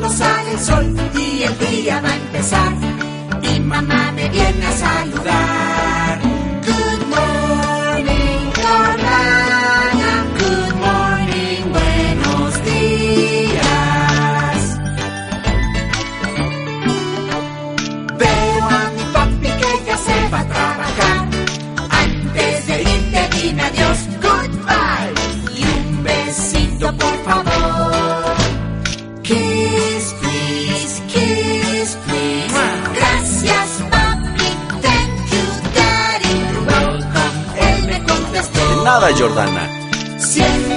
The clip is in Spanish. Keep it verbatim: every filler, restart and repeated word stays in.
cuando sale el sol y el día va a empezar. Mi mamá me viene a saludar. Good morning, Jordana. Good morning, buenos días. Veo a mi papi que ya se va a trabajar. Antes de irte dime adiós, goodbye. Y un besito por favor. Kiss, please, kiss, please. Gracias, papi, thank you, daddy. You're welcome, él me contestó. De nada, Jordana. Si él